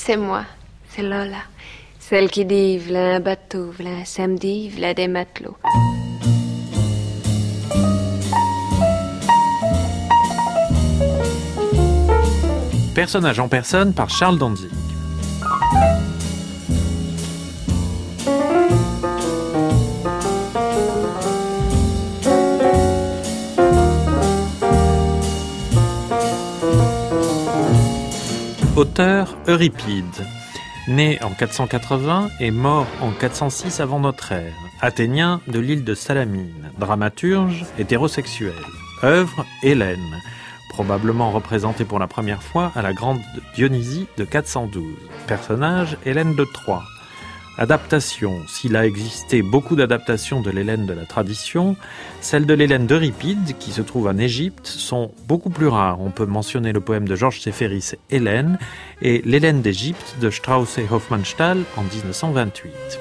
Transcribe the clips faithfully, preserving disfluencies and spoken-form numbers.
C'est moi, c'est Lola. Celle qui dit v'là un bateau, v'là un samedi, v'là des matelots. Personnage en personne par Charles Dantzig. Auteur Euripide, né en quatre cent quatre-vingts et mort en quatre cent six avant notre ère, athénien de l'île de Salamine, dramaturge hétérosexuel. Œuvre Hélène, probablement représentée pour la première fois à la Grande Dionysie de quatre cent douze. Personnage Hélène de Troie. Adaptation, s'il a existé beaucoup d'adaptations de l'Hélène de la tradition, celles de l'Hélène d'Euripide, qui se trouve en Égypte, sont beaucoup plus rares. On peut mentionner le poème de Georges Séphéris, Hélène, et l'Hélène d'Égypte de Strauss et Hofmannsthal en dix-neuf cent vingt-huit.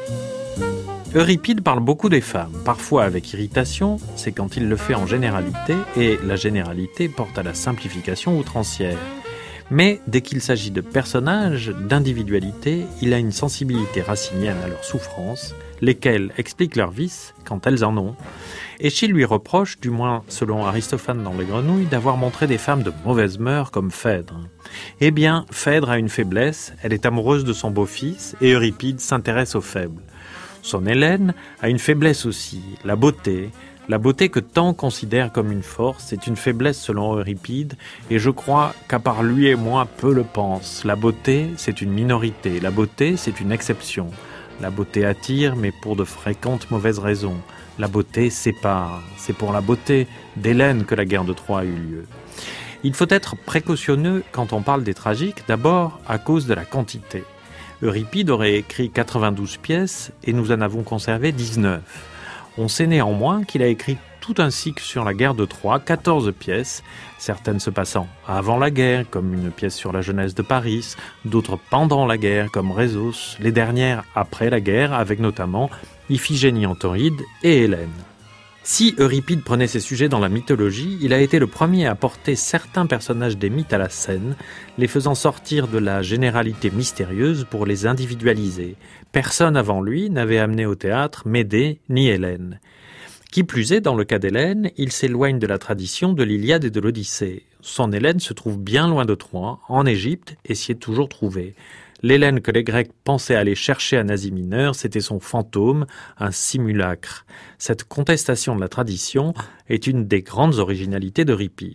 Euripide parle beaucoup des femmes, parfois avec irritation, c'est quand il le fait en généralité, et la généralité porte à la simplification outrancière. Mais dès qu'il s'agit de personnages, d'individualité, il a une sensibilité racinienne à leurs souffrances, lesquelles expliquent leurs vices quand elles en ont. Eschyle lui reproche, du moins selon Aristophane dans Les Grenouilles, d'avoir montré des femmes de mauvaise mœurs comme Phèdre. Eh bien, Phèdre a une faiblesse, elle est amoureuse de son beau-fils, et Euripide s'intéresse aux faibles. Son Hélène a une faiblesse aussi, la beauté. La beauté que tant considèrent comme une force est une faiblesse selon Euripide, et je crois qu'à part lui et moi, peu le pensent. La beauté, c'est une minorité. La beauté, c'est une exception. La beauté attire, mais pour de fréquentes mauvaises raisons. La beauté sépare. C'est pour la beauté d'Hélène que la guerre de Troie a eu lieu. Il faut être précautionneux quand on parle des tragiques, d'abord à cause de la quantité. Euripide aurait écrit quatre-vingt-douze pièces, et nous en avons conservé dix-neuf. On sait néanmoins qu'il a écrit tout un cycle sur la guerre de Troie, quatorze pièces, certaines se passant avant la guerre, comme une pièce sur la jeunesse de Paris, d'autres pendant la guerre, comme Rhésos, les dernières après la guerre, avec notamment Iphigénie en Tauride et Hélène. Si Euripide prenait ses sujets dans la mythologie, il a été le premier à porter certains personnages des mythes à la scène, les faisant sortir de la généralité mystérieuse pour les individualiser. Personne avant lui n'avait amené au théâtre Médée ni Hélène. Qui plus est, dans le cas d'Hélène, il s'éloigne de la tradition de l'Iliade et de l'Odyssée. Son Hélène se trouve bien loin de Troie, en Égypte, et s'y est toujours trouvée. L'Hélène que les Grecs pensaient aller chercher en Asie mineure, c'était son fantôme, un simulacre. Cette contestation de la tradition est une des grandes originalités d'Euripide.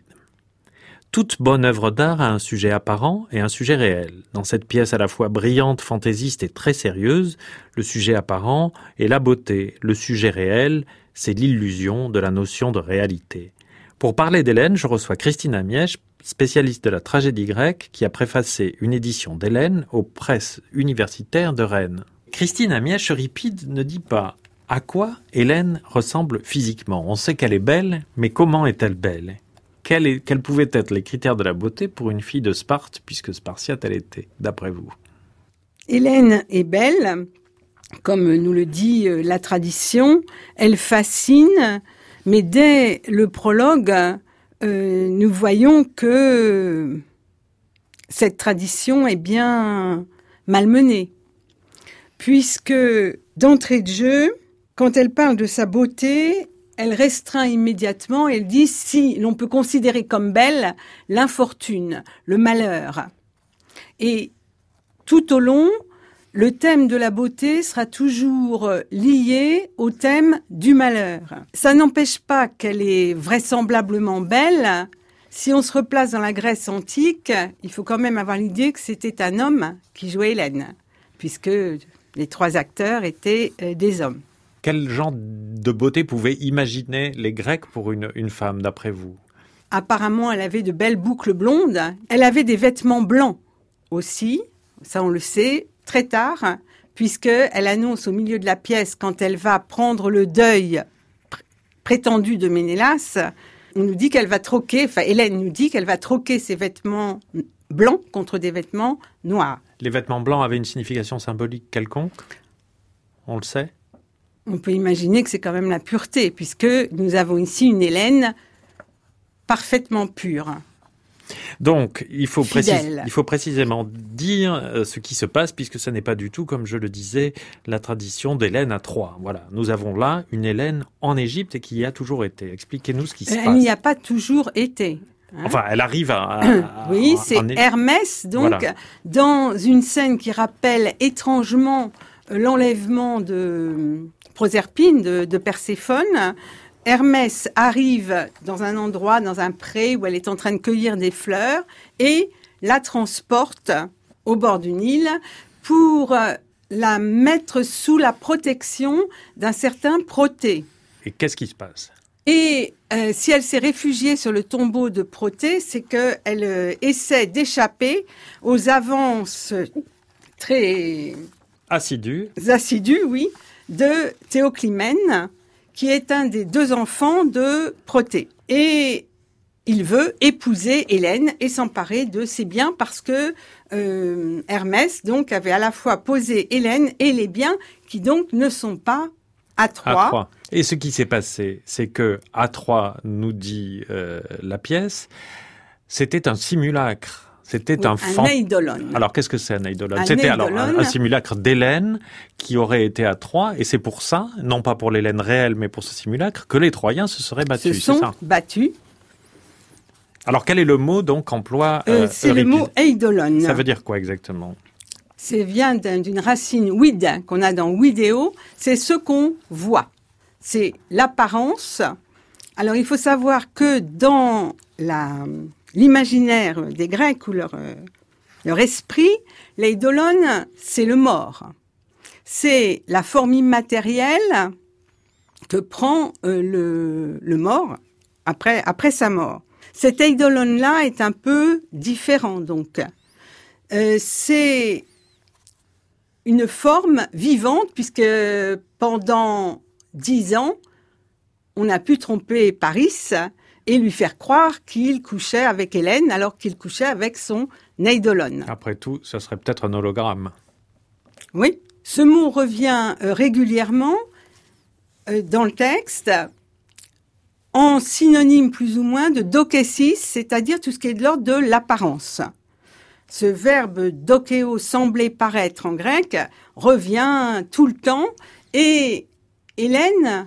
Toute bonne œuvre d'art a un sujet apparent et un sujet réel. Dans cette pièce à la fois brillante, fantaisiste et très sérieuse, le sujet apparent est la beauté. Le sujet réel, c'est l'illusion de la notion de réalité. Pour parler d'Hélène, je reçois Christine Amièche, spécialiste de la tragédie grecque, qui a préfacé une édition d'Hélène aux presses universitaires de Rennes. Christine Amièche, Euripide ne dit pas à quoi Hélène ressemble physiquement. On sait qu'elle est belle, mais comment est-elle belle ? Quels, est, quels pouvaient être les critères de la beauté pour une fille de Sparte, puisque Spartiate elle était, d'après vous ? Hélène est belle, comme nous le dit la tradition, elle fascine, mais dès le prologue, euh, nous voyons que cette tradition est bien malmenée, puisque d'entrée de jeu, quand elle parle de sa beauté, elle restreint immédiatement, elle dit si l'on peut considérer comme belle l'infortune, le malheur. Et tout au long, le thème de la beauté sera toujours lié au thème du malheur. Ça n'empêche pas qu'elle est vraisemblablement belle. Si on se replace dans la Grèce antique, il faut quand même avoir l'idée que c'était un homme qui jouait Hélène, puisque les trois acteurs étaient des hommes. Quel genre de beauté pouvaient imaginer les Grecs pour une, une femme, d'après vous ? Apparemment, elle avait de belles boucles blondes. Elle avait des vêtements blancs aussi, ça on le sait, très tard, puisqu'elle annonce au milieu de la pièce, quand elle va prendre le deuil pr- prétendu de Ménélas, on nous dit qu'elle va troquer, enfin Hélène nous dit qu'elle va troquer ses vêtements blancs contre des vêtements noirs. Les vêtements blancs avaient une signification symbolique quelconque ? On le sait ? On peut imaginer que c'est quand même la pureté, puisque nous avons ici une Hélène parfaitement pure. Donc, il faut, précis, Fidèle. il faut précisément dire euh, ce qui se passe, puisque ce n'est pas du tout, comme je le disais, la tradition d'Hélène à Troie. Voilà, nous avons là une Hélène en Égypte et qui y a toujours été. Expliquez-nous ce qui se Elle passe. n'y a pas toujours été. Hein. Enfin, elle arrive à... à oui, à, c'est en... Hermès, donc, voilà. Dans une scène qui rappelle étrangement l'enlèvement de Proserpine, de, de Perséphone. Hermès arrive dans un endroit, dans un pré où elle est en train de cueillir des fleurs et la transporte au bord du Nil pour la mettre sous la protection d'un certain Protée. Et qu'est-ce qui se passe ? Et euh, si elle s'est réfugiée sur le tombeau de Protée, c'est qu'elle euh, essaie d'échapper aux avances très Assidues. assidues, oui, de Théoclymène, qui est un des deux enfants de Protée. Et il veut épouser Hélène et s'emparer de ses biens parce que euh, Hermès donc avait à la fois posé Hélène et les biens qui donc ne sont pas à Troie. À Troie. Et ce qui s'est passé, c'est que à Troie, nous dit euh, la pièce, c'était un simulacre. C'était Oui, un un fantôme. eidolon. Alors, qu'est-ce que c'est un eidolon? Un C'était alors eidolon. un, un simulacre d'Hélène qui aurait été à Troie, et c'est pour ça, non pas pour l'Hélène réelle, mais pour ce simulacre, que les Troyens se seraient battus. Se sont c'est ça. battus. Alors, quel est le mot donc qu'emploie Euh, euh, c'est le Euripide? mot eidolon. Ça veut dire quoi exactement? C'est vient d'un- d'une racine wid qu'on a dans vidéo. C'est ce qu'on voit. C'est l'apparence. Alors, il faut savoir que dans la l'imaginaire des Grecs ou leur, euh, leur esprit, l'eidolon, c'est le mort. C'est la forme immatérielle que prend euh, le, le mort après, après sa mort. Cet eidolon-là est un peu différent, donc. Euh, c'est une forme vivante, puisque pendant dix ans, on a pu tromper Paris et lui faire croire qu'il couchait avec Hélène alors qu'il couchait avec son eidolon. Après tout, ce serait peut-être un hologramme. Oui, ce mot revient euh, régulièrement euh, dans le texte en synonyme plus ou moins de dokesis, c'est-à-dire tout ce qui est de l'ordre de l'apparence. Ce verbe dokeo, sembler, paraître en grec, revient tout le temps et Hélène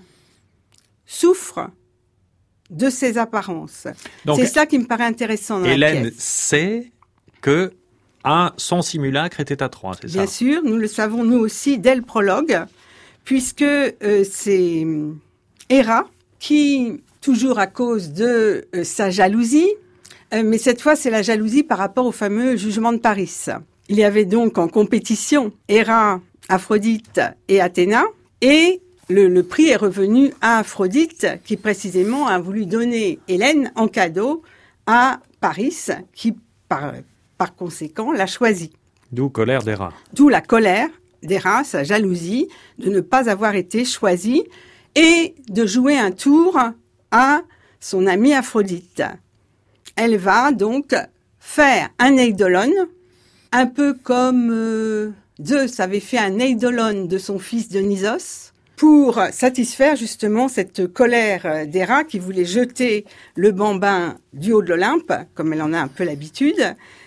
souffre de ses apparences. Donc, c'est ça qui me paraît intéressant dans Hélène la pièce. sait que un, son simulacre était à Troie, c'est Bien ça? sûr, nous le savons nous aussi dès le prologue, puisque euh, c'est Héra qui, toujours à cause de euh, sa jalousie, euh, mais cette fois c'est la jalousie par rapport au fameux jugement de Paris. Il y avait donc en compétition Héra, Aphrodite et Athéna, et Le, le prix est revenu à Aphrodite, qui précisément a voulu donner Hélène en cadeau à Paris, qui par, par conséquent l'a choisie. D'où colère d'Héra. D'où la colère d'Héra, sa jalousie de ne pas avoir été choisie et de jouer un tour à son amie Aphrodite. Elle va donc faire un eidolon, un peu comme euh, Zeus avait fait un eidolon de son fils Dionysos, pour satisfaire justement cette colère d'Héra qui voulait jeter le bambin du haut de l'Olympe, comme elle en a un peu l'habitude.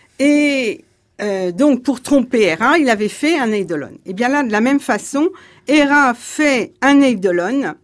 Et euh, donc, pour tromper Héra, il avait fait un eidolon. Et bien là, de la même façon, Héra fait un eidolon,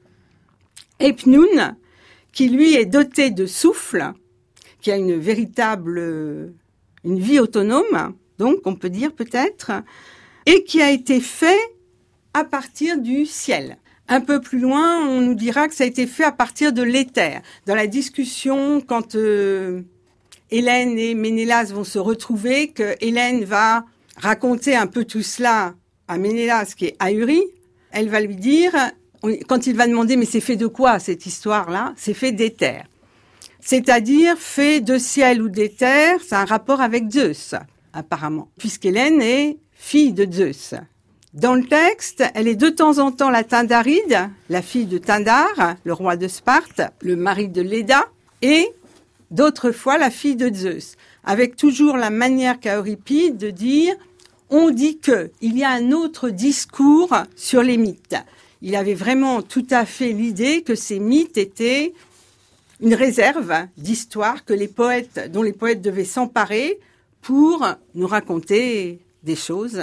Epnoun, qui lui est doté de souffle, qui a une véritable, une vie autonome, donc on peut dire peut-être, et qui a été fait à partir du ciel. Un peu plus loin, on nous dira que ça a été fait à partir de l'éther. Dans la discussion, quand euh, Hélène et Ménélas vont se retrouver, que Hélène va raconter un peu tout cela à Ménélas, qui est ahuri, elle va lui dire, quand il va demander « mais c'est fait de quoi cette histoire-là ?» C'est fait d'éther. C'est-à-dire fait de ciel ou d'éther, c'est un rapport avec Zeus, apparemment, puisqu'Hélène est fille de Zeus. Dans le texte, elle est de temps en temps la Tyndaride, la fille de Tyndare, le roi de Sparte, le mari de Léda, et d'autres fois la fille de Zeus, avec toujours la manière qu'a Euripide de dire « on dit que ». Il y a un autre discours sur les mythes. Il avait vraiment tout à fait l'idée que ces mythes étaient une réserve d'histoire que les poètes, dont les poètes devaient s'emparer pour nous raconter des choses.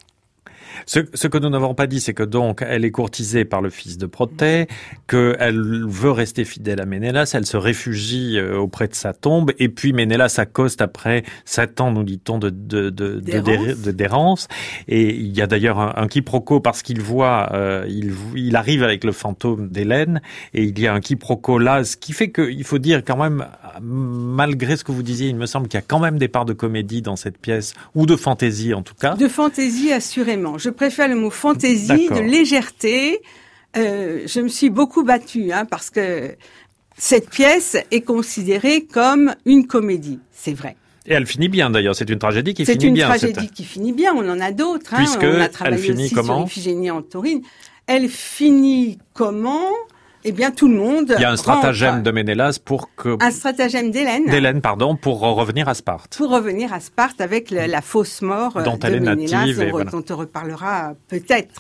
Ce, ce que nous n'avons pas dit, c'est que donc elle est courtisée par le fils de Protée, qu'elle veut rester fidèle à Ménélas, elle se réfugie auprès de sa tombe, et puis Ménélas accoste après sept ans, nous dit-on, de, de, de, d'errance. de, d'errance. Et il y a d'ailleurs un, un quiproquo parce qu'il voit, euh, il, il arrive avec le fantôme d'Hélène, et il y a un quiproquo là, ce qui fait qu'il faut dire quand même, malgré ce que vous disiez, il me semble qu'il y a quand même des parts de comédie dans cette pièce, ou de fantaisie en tout cas. De fantaisie, assurément. Je préfère le mot fantaisie, de légèreté. Euh, je me suis beaucoup battue, hein, parce que cette pièce est considérée comme une comédie. C'est vrai. Et elle finit bien d'ailleurs, c'est une tragédie qui c'est finit bien. C'est une tragédie cette... qui finit bien, on en a d'autres. Puisque hein. On a travaillé elle finit aussi comment sur Iphigénie en Taurine. Elle finit comment ? Eh bien, tout le monde. Il y a un stratagème rentre. de Ménélas pour que. Un stratagème d'Hélène. D'Hélène, pardon, pour revenir à Sparte. Pour revenir à Sparte avec le, la fausse mort dont de elle est Ménélas, native. Et dont voilà. on te reparlera peut-être.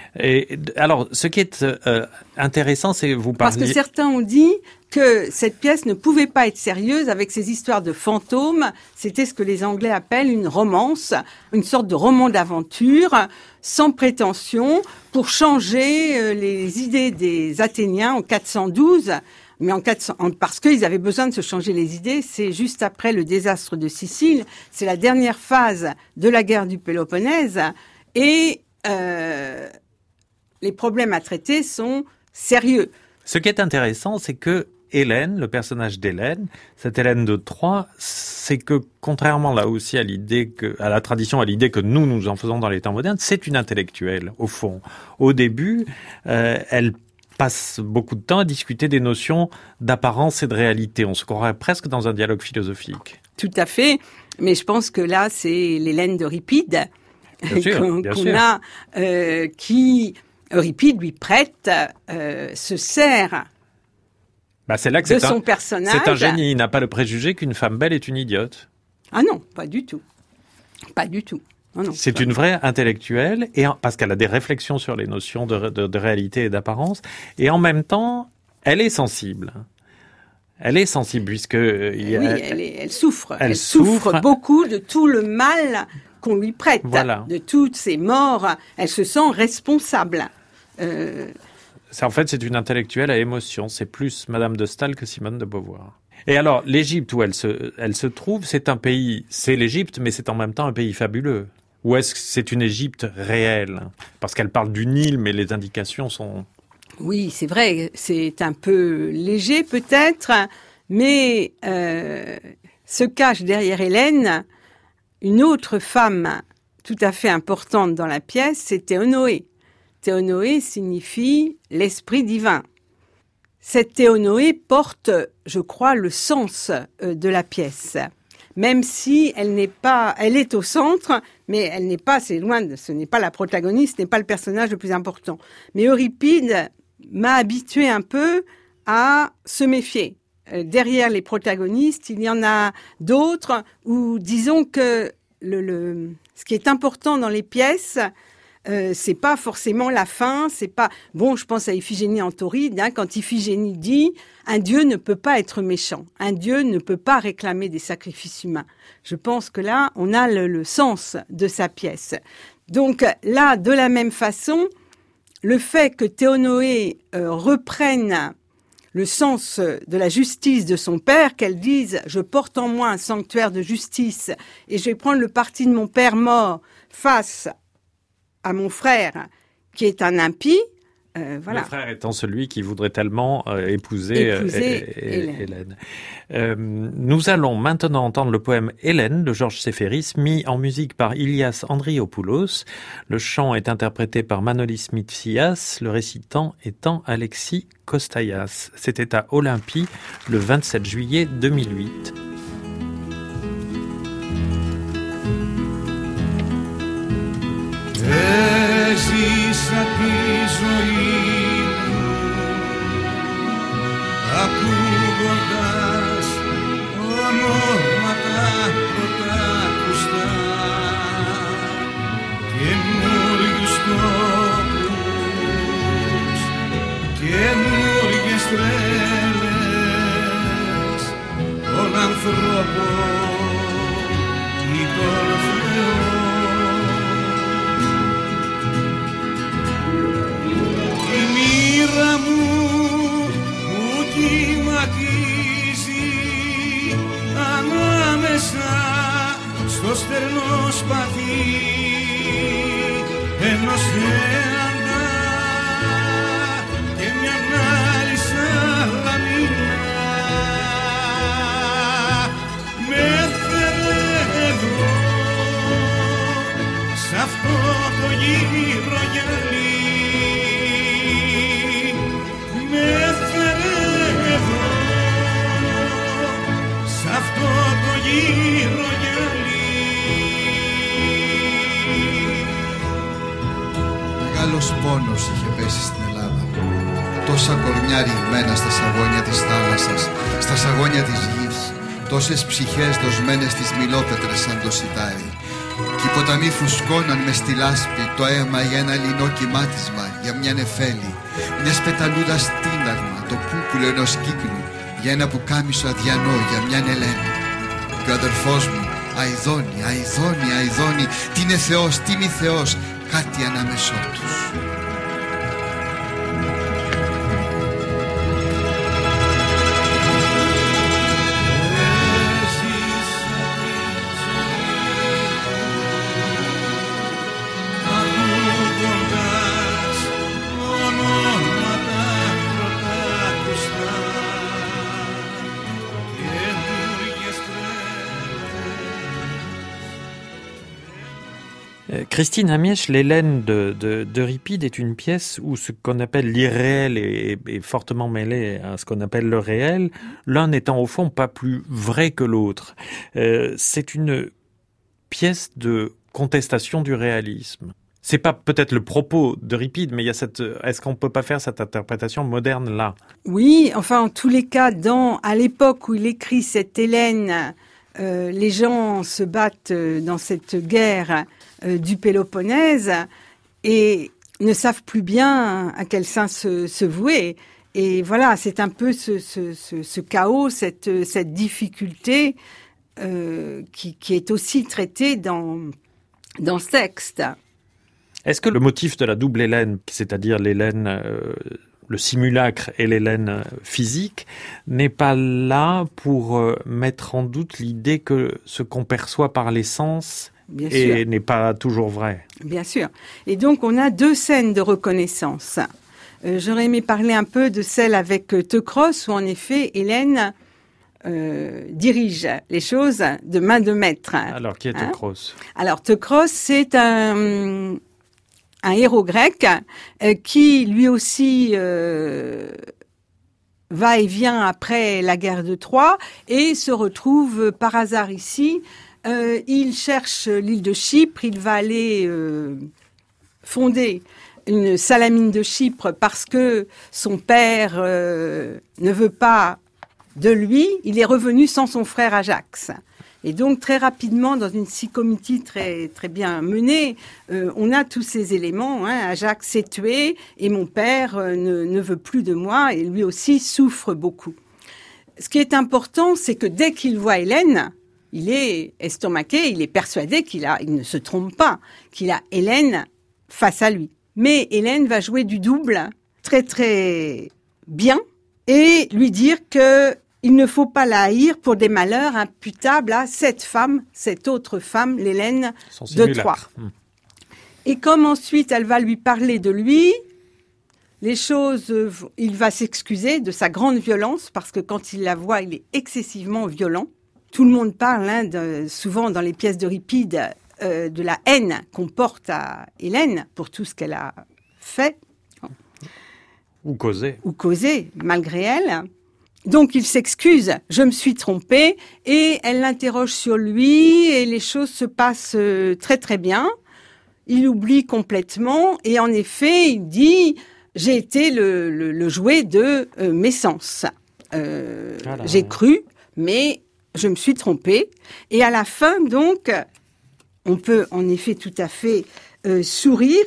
Et alors, ce qui est euh, intéressant, c'est vous parliez. Parce que certains ont dit que cette pièce ne pouvait pas être sérieuse avec ces histoires de fantômes. C'était ce que les Anglais appellent une romance, une sorte de roman d'aventure, sans prétention, pour changer euh, les idées des Athéniens en quatre cent douze. Mais en quatre cents, parce qu'ils avaient besoin de se changer les idées, c'est juste après le désastre de Sicile. C'est la dernière phase de la guerre du Péloponnèse. Et euh, les problèmes à traiter sont sérieux. Ce qui est intéressant, c'est que Hélène, le personnage d'Hélène, cette Hélène de Troie, c'est que contrairement là aussi à l'idée que, à la tradition, à l'idée que nous nous en faisons dans les temps modernes, c'est une intellectuelle au fond. Au début, euh, elle passe beaucoup de temps à discuter des notions d'apparence et de réalité. On se croirait presque dans un dialogue philosophique. Tout à fait, mais je pense que là, c'est l'Hélène d'Euripide qu'on, bien qu'on sûr. a, euh, qui Euripide lui prête, euh, se sert bah, c'est là que de c'est son un, personnage. C'est un génie, il n'a pas le préjugé qu'une femme belle est une idiote. Ah non, pas du tout. Pas du tout. Non, non, c'est pas. une vraie intellectuelle, et en, parce qu'elle a des réflexions sur les notions de, de, de réalité et d'apparence, et en même temps, elle est sensible. Elle est sensible, puisque... Il y a, oui, elle, est, elle souffre. Elle, elle souffre, souffre beaucoup de tout le mal qu'on lui prête, voilà. de toutes ces morts. Elle se sent responsable. Euh... C'est, en fait, c'est une intellectuelle à émotion. C'est plus Madame de Staël que Simone de Beauvoir. Et alors, l'Égypte où elle se, elle se trouve, c'est un pays, c'est l'Égypte, mais c'est en même temps un pays fabuleux. Ou est-ce que c'est une Égypte réelle ? Parce qu'elle parle du Nil, mais les indications sont... Oui, c'est vrai, c'est un peu léger peut-être, mais euh, se cache derrière Hélène une autre femme tout à fait importante dans la pièce, c'est Théonoé. Théonoé signifie l'esprit divin. Cette Théonoé porte, je crois, le sens de la pièce. Même si elle n'est pas, elle est au centre, mais elle n'est pas, c'est loin de, ce n'est pas la protagoniste, ce n'est pas le personnage le plus important. Mais Euripide m'a habitué un peu à se méfier. Euh, derrière les protagonistes, il y en a d'autres où, disons que le, le, ce qui est important dans les pièces, euh, c'est pas forcément la fin, c'est pas, bon, je pense à Iphigénie en Tauride, hein, quand Iphigénie dit, un dieu ne peut pas être méchant, un dieu ne peut pas réclamer des sacrifices humains. Je pense que là, on a le, le sens de sa pièce. Donc là, de la même façon, le fait que Théonoé euh, reprenne le sens de la justice de son père, qu'elle dise « je porte en moi un sanctuaire de justice et je vais prendre le parti de mon père mort face à mon frère qui est un impie euh, », voilà. Le frère étant celui qui voudrait tellement euh, épouser, épouser euh, Hélène. Hélène. Euh, nous allons maintenant entendre le poème Hélène de Georges Séféris, mis en musique par Ilias Andriopoulos. Le chant est interprété par Manolis Mitsias, le récitant étant Alexis Kostayas. C'était à Olympie le vingt-sept juillet deux mille huit. Έζησα τη ζωή μου ακούγοντας ονόματα πρωτάκουστα καινούριους τόπους, καινούριες τρέλες στο στερνό σπαθί ενός έαντα και μια άλλη σαλαμίνα με έφερε εδώ σ' αυτό το γύρο γυαλί, με έφερε εδώ σ' αυτό το γύρο γυαλί. Μεγάλος πόνος είχε πέσει στην Ελλάδα. Τόσα κορμιά ρηγμένα στα σαγόνια της θάλασσας, στα σαγόνια της γης, τόσες ψυχές δοσμένες στις μιλόπετρες σαν το σιτάρι. Κι οι ποταμοί φουσκώναν με στη λάσπη το αίμα για ένα λινό κυμάτισμα, για μια νεφέλη, μια σπεταλούδα τίναγμα, το πούπουλο ενός κύκλου, για ένα πουκάμισο αδιανό, για μια Ελένη. Και ο αδερφός μου, αηδώνει, αηδώνει, αηδώνει, τι είναι Θεός, τι μη Θεός, κάτι ανάμεσό τους. Christine Amiech, l'Hélène de, de, d'Euripide est une pièce où ce qu'on appelle l'irréel est, est fortement mêlé à ce qu'on appelle le réel, l'un n'étant au fond pas plus vrai que l'autre. Euh, c'est une pièce de contestation du réalisme. C'est pas peut-être le propos d'Euripide, mais il y a cette, est-ce qu'on peut pas faire cette interprétation moderne là? Oui, enfin, en tous les cas, dans, à l'époque où il écrit cette Hélène, euh, les gens se battent dans cette guerre euh, du Péloponnèse et ne savent plus bien à quel sein se, se vouer. Et voilà, c'est un peu ce, ce, ce, ce chaos, cette, cette difficulté euh, qui, qui est aussi traitée dans, dans ce texte. Est-ce que le motif de la double Hélène, c'est-à-dire l'Hélène, euh, le simulacre et l'Hélène physique, n'est pas là pour euh, mettre en doute l'idée que ce qu'on perçoit par les sens Bien et sûr. n'est pas toujours vrai? Bien sûr. Et donc, on a deux scènes de reconnaissance. Euh, j'aurais aimé parler un peu de celle avec euh, Teucros, où en effet, Hélène euh, dirige les choses de main de maître. Alors, qui est Hein Teucros? Alors, Teucros, c'est un, un héros grec euh, qui, lui aussi, euh, va et vient après la guerre de Troie et se retrouve par hasard ici. Euh, il cherche l'île de Chypre, il va aller euh, fonder une salamine de Chypre parce que son père euh, ne veut pas de lui. Il est revenu sans son frère Ajax. Et donc, très rapidement, dans une psychométrie très, très bien menée, euh, on a tous ces éléments. Hein. Ajax s'est tué et mon père euh, ne, ne veut plus de moi et lui aussi souffre beaucoup. Ce qui est important, c'est que dès qu'il voit Hélène, il est estomaqué, il est persuadé qu'il a, il ne se trompe pas, qu'il a Hélène face à lui. Mais Hélène va jouer du double très très bien et lui dire que il ne faut pas la haïr pour des malheurs imputables à cette femme, cette autre femme, l'Hélène de Troie. Mmh. Et comme ensuite elle va lui parler de lui, les choses, il va s'excuser de sa grande violence parce que quand il la voit, il est excessivement violent. Tout le monde parle, hein, de, souvent dans les pièces d'Euripide, euh, de la haine qu'on porte à Hélène pour tout ce qu'elle a fait. Ou causé. Ou causé, malgré elle. Donc il s'excuse, je me suis trompée, et elle l'interroge sur lui, et les choses se passent euh, très très bien. Il oublie complètement, et en effet, il dit, j'ai été le, le, le jouet de euh, mes sens. Euh, ah j'ai cru, mais je me suis trompée. Et à la fin, donc, on peut en effet tout à fait euh, sourire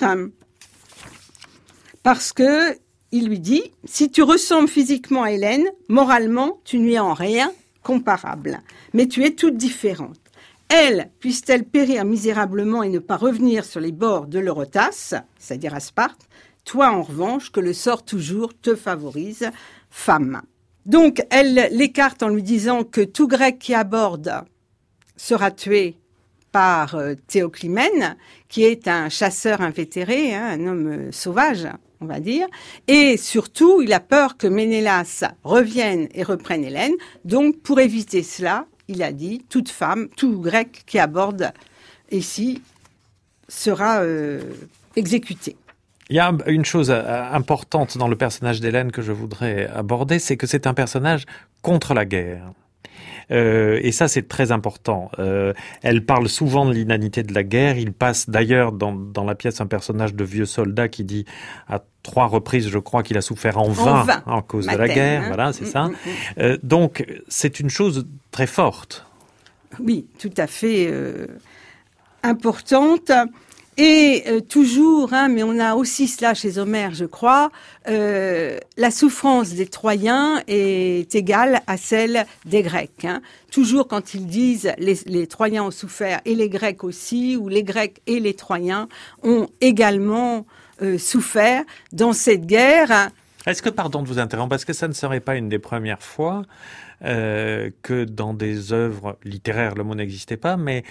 parce que il lui dit, si tu ressembles physiquement à Hélène, moralement, tu n'y es en rien comparable. Mais tu es toute différente. Elle, puisse-t-elle périr misérablement et ne pas revenir sur les bords de l'Eurotas, c'est-à-dire à Sparte, toi, en revanche, que le sort toujours te favorise, femme. Donc, elle l'écarte en lui disant que tout grec qui aborde sera tué par euh, Théoclymène, qui est un chasseur invétéré, hein, un homme euh, sauvage, on va dire. Et surtout, il a peur que Ménélas revienne et reprenne Hélène. Donc, pour éviter cela, il a dit, toute femme, tout grec qui aborde ici sera euh, exécuté. Il y a une chose importante dans le personnage d'Hélène que je voudrais aborder, c'est que c'est un personnage contre la guerre. Euh, et ça, c'est très important. Euh, elle parle souvent de l'inanité de la guerre. Il passe d'ailleurs dans, dans la pièce un personnage de vieux soldat qui dit à trois reprises, je crois, qu'il a souffert en vain, en vain. en cause Matin, de la guerre. Hein. Voilà, c'est mmh, ça. Mmh, mmh. Euh, donc, c'est une chose très forte. Oui, tout à fait euh, importante. Et euh, toujours, hein, mais on a aussi cela chez Homère, je crois, euh, la souffrance des Troyens est égale à celle des Grecs. Hein. Toujours quand ils disent les, les Troyens ont souffert et les Grecs aussi, ou les Grecs et les Troyens ont également euh, souffert dans cette guerre. Est-ce que, pardon de vous interrompre, parce que ça ne serait pas une des premières fois euh, que dans des œuvres littéraires, le mot n'existait pas, mais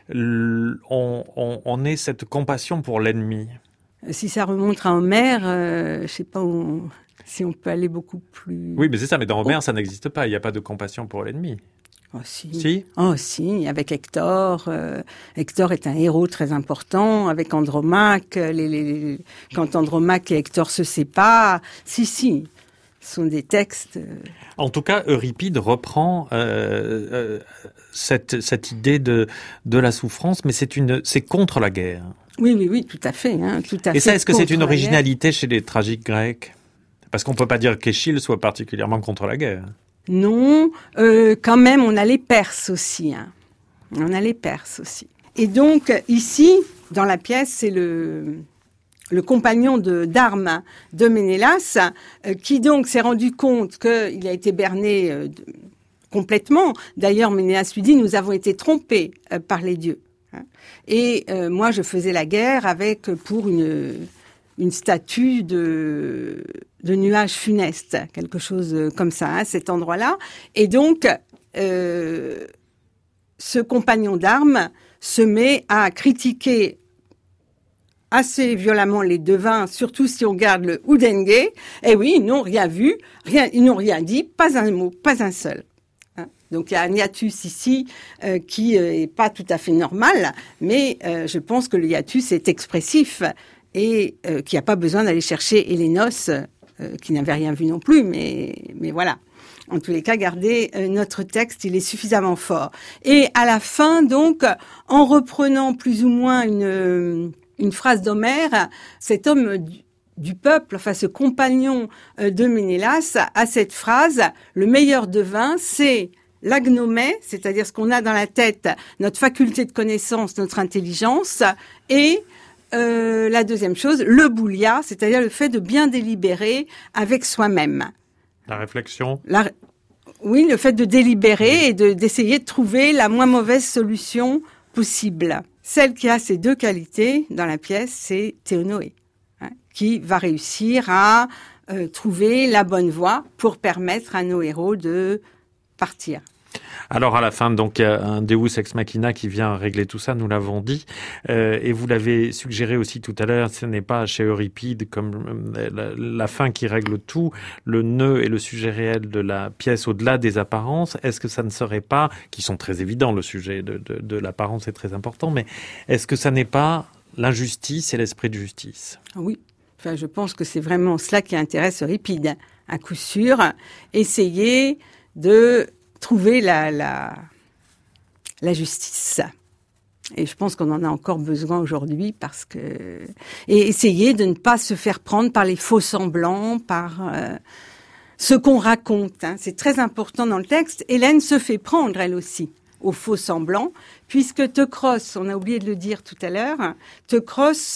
On, on, on ait cette compassion pour l'ennemi. Si ça remonte à Homère, euh, je sais pas où, si on peut aller beaucoup plus... Oui, mais c'est ça, mais dans Homère, oh. ça n'existe pas, il n'y a pas de compassion pour l'ennemi. Oh si. Si Oh si, avec Hector. Euh, Hector est un héros très important, avec Andromaque, les, les, quand Andromaque et Hector se séparent, si, si. Ce sont des textes... En tout cas, Euripide reprend euh, euh, cette, cette idée de, de la souffrance, mais c'est, une, c'est contre la guerre. Oui, oui, oui, tout à fait. Hein, tout à Et ça, fait est-ce que c'est une originalité chez les tragiques grecs ? Parce qu'on ne peut pas dire qu'Échille soit particulièrement contre la guerre. Non, euh, quand même, on a les Perses aussi. Hein. On a les Perses aussi. Et donc, ici, dans la pièce, c'est le... le compagnon de, d'armes de Ménélas, euh, qui donc s'est rendu compte qu'il a été berné euh, de, complètement. D'ailleurs, Ménélas lui dit, nous avons été trompés euh, par les dieux. Hein. Et euh, moi, je faisais la guerre avec, pour une, une statue de, de nuages funestes, quelque chose comme ça, hein, cet endroit-là. Et donc, euh, ce compagnon d'armes se met à critiquer assez violemment les devins, surtout si on regarde le Oudengue. Eh oui, ils n'ont rien vu, rien, ils n'ont rien dit, pas un mot, pas un seul. Hein. Donc il y a un hiatus ici euh, qui euh, est pas tout à fait normal, mais euh, je pense que le hiatus est expressif et euh, qu'il n'y a pas besoin d'aller chercher Hélénos, euh, qui n'avait rien vu non plus, mais, mais voilà. En tous les cas, gardez euh, notre texte, il est suffisamment fort. Et à la fin, donc, en reprenant plus ou moins une... Euh, une phrase d'Homère, cet homme du, du peuple, enfin ce compagnon euh, de Ménélas, a cette phrase, le meilleur devin, c'est l'agnomée, c'est-à-dire ce qu'on a dans la tête, notre faculté de connaissance, notre intelligence, et euh, la deuxième chose, le boulia, c'est-à-dire le fait de bien délibérer avec soi-même. La réflexion. La, oui, le fait de délibérer et de, d'essayer de trouver la moins mauvaise solution possible. Celle qui a ces deux qualités dans la pièce, c'est Théonoé, hein, qui va réussir à euh, trouver la bonne voie pour permettre à nos héros de partir. Alors à la fin, donc, il y a un Deus ex machina qui vient régler tout ça, nous l'avons dit. Euh, et vous l'avez suggéré aussi tout à l'heure, ce n'est pas chez Euripide comme la, la fin qui règle tout, le nœud et le sujet réel de la pièce au-delà des apparences. Est-ce que ça ne serait pas, qui sont très évidents, le sujet de, de, de l'apparence est très important, mais est-ce que ça n'est pas l'injustice et l'esprit de justice ? Oui, enfin, je pense que c'est vraiment cela qui intéresse Euripide, à coup sûr. Essayer de trouver la, la, la justice. Et je pense qu'on en a encore besoin aujourd'hui parce que... Et essayer de ne pas se faire prendre par les faux semblants, par euh, ce qu'on raconte. Hein. C'est très important dans le texte. Hélène se fait prendre, elle aussi, aux faux semblants, puisque Teucros, on a oublié de le dire tout à l'heure, Teucros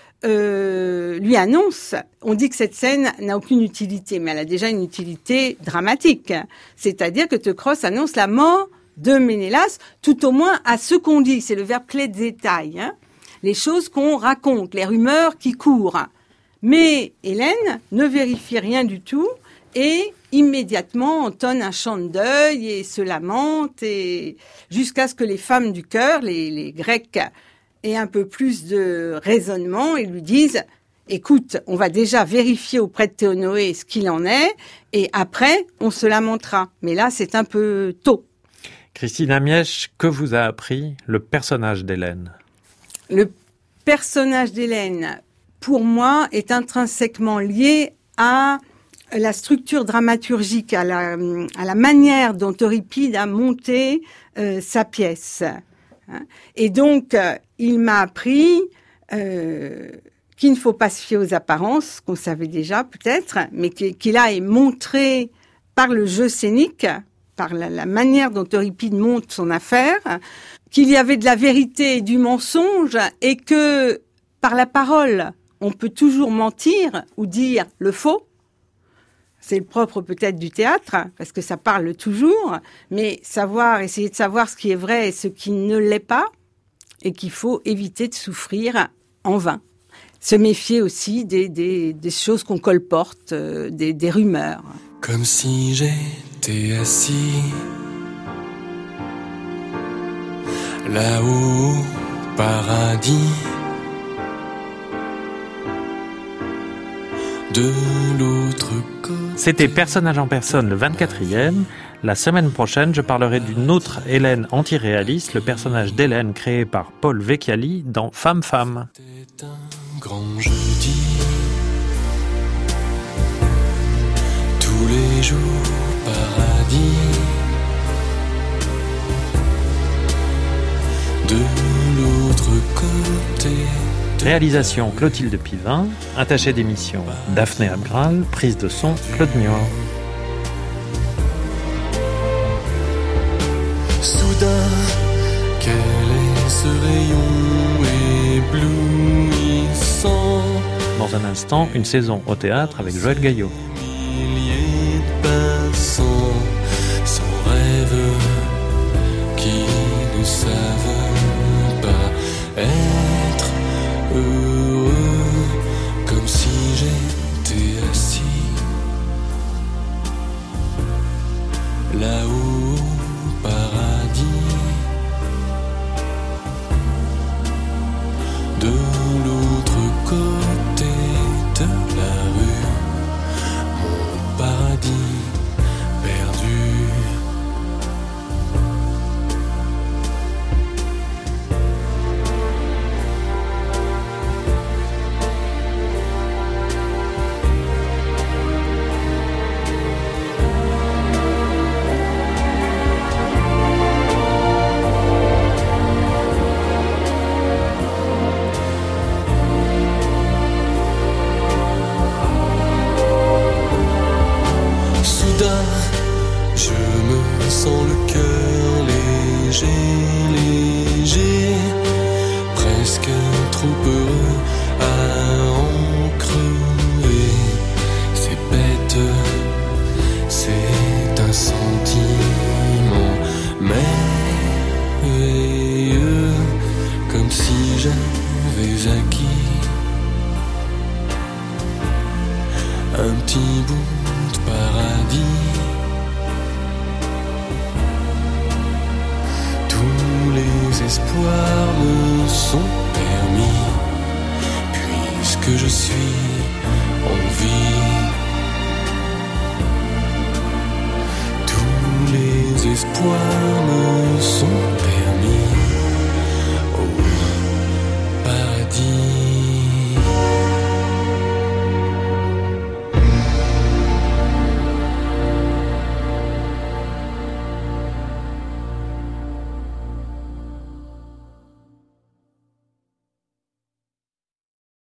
euh, lui annonce, on dit que cette scène n'a aucune utilité, mais elle a déjà une utilité dramatique. C'est-à-dire que Teucros annonce la mort de Ménélas, tout au moins à ce qu'on dit, c'est le verbe clé de détail, hein, les choses qu'on raconte, les rumeurs qui courent. Mais Hélène ne vérifie rien du tout et immédiatement entonne un chant de deuil et se lamente, et jusqu'à ce que les femmes du chœur, les, les Grecs, aient un peu plus de raisonnement et lui disent « Écoute, on va déjà vérifier auprès de Théonoé ce qu'il en est, et après, on se lamentera. » Mais là, c'est un peu tôt. Christine Amièche, que vous a appris le personnage d'Hélène ? Le personnage d'Hélène, pour moi, est intrinsèquement lié à la structure dramaturgique, à la, à la manière dont Euripide a monté euh, sa pièce. Et donc, euh, il m'a appris euh, qu'il ne faut pas se fier aux apparences, qu'on savait déjà peut-être, mais qu'il a montré par le jeu scénique, par la, la manière dont Euripide monte son affaire, qu'il y avait de la vérité et du mensonge, et que par la parole, on peut toujours mentir ou dire le faux. C'est le propre peut-être du théâtre, parce que ça parle toujours, mais savoir, essayer de savoir ce qui est vrai et ce qui ne l'est pas, et qu'il faut éviter de souffrir en vain. Se méfier aussi des, des, des choses qu'on colporte, euh, des, des rumeurs. Comme si j'étais assis là-haut au paradis, de l'autre côté. C'était Personnage en personne, le vingt-quatrième. La semaine prochaine, je parlerai d'une autre Hélène antiréaliste, le personnage d'Hélène créé par Paul Vecchiali dans Femme Femme. C'était un grand jeudi, tous les jours paradis, de l'autre côté. Réalisation Clotilde Pivin, attachée d'émission Daphné Abgral, prise de son Claude Niort. Soudain, quel est ce rayon éblouissant? Dans un instant, une saison au théâtre avec Joël Gaillot. Milliers de passants sans rêve qui ne savent pas être heureux, comme si j'étais assis là-haut au paradis, de l'autre côté de la rue, mon paradis perdu. Je me sens le cœur léger, léger, presque trop heureux à en crever. C'est bête, c'est un sentiment merveilleux, comme si j'avais acquis un petit bout de paradis. Tous les espoirs me sont permis, puisque je suis en vie. Tous les espoirs me sont permis au paradis.